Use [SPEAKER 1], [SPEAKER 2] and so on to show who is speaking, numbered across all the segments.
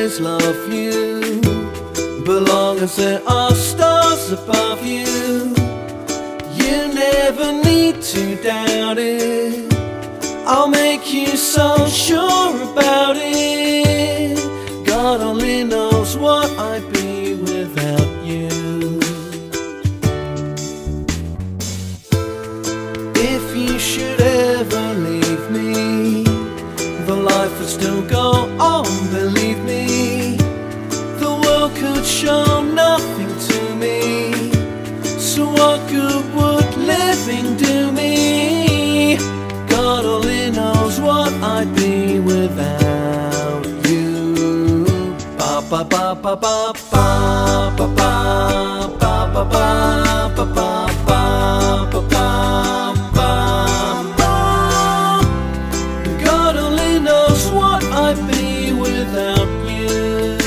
[SPEAKER 1] always love you, but long as there are stars above you, you never need to doubt it. I'll make you so sure about it. God only knows what I'd be without you. If you should ever leave me, the life would still go on, believe me. The world could show nothing to me, so what good would living do me? God only knows what I'd be without you. Ba ba ba ba ba ba ba ba ba ba ba ba ba ba ba ba. God only knows what I'd be without you.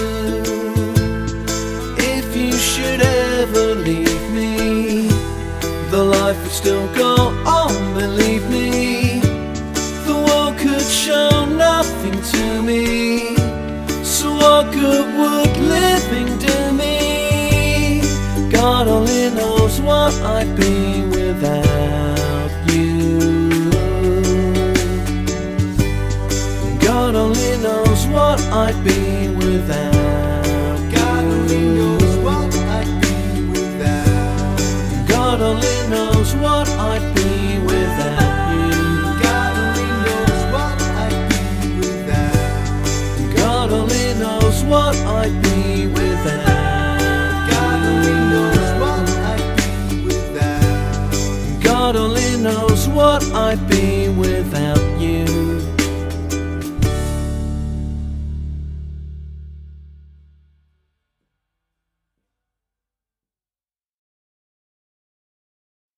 [SPEAKER 1] If you should ever leave me, the life would still go on, believe me. The world could show nothing to me, so what good would living do me? God only knows what I'd be without you. God only knows what I'd be without.
[SPEAKER 2] God only knows what I'd be without.
[SPEAKER 1] God only knows what I'd be without you.
[SPEAKER 2] God only knows what I'd be without.
[SPEAKER 1] God only knows what I'd be without.
[SPEAKER 2] God only knows what I'd be without.
[SPEAKER 1] God only knows what I'd be without you.